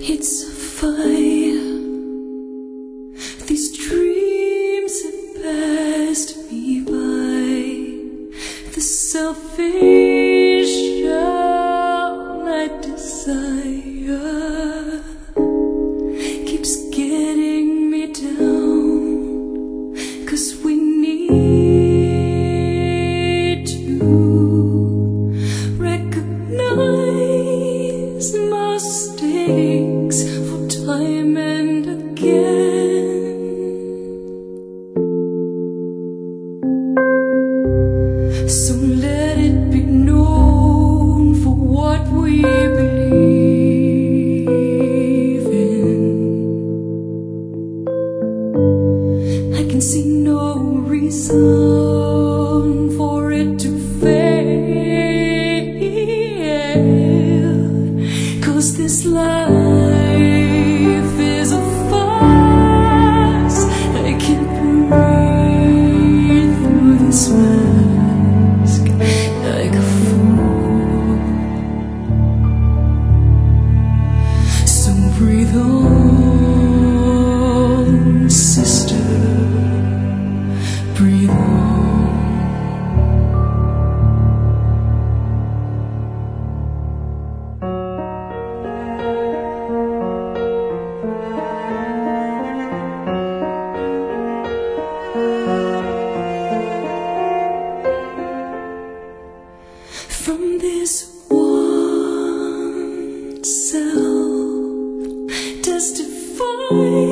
It's a fire. These dreams have passed me by. The selfish all I desire keeps getting me down, 'cause we need to recognize mistakes for time and again. So let it be known for what we believe in. I can see no reason for it to fail, 'cause this life is a farce. I can't breathe through this mask like a fool. So breathe on, sister, breathe on. From this one self testify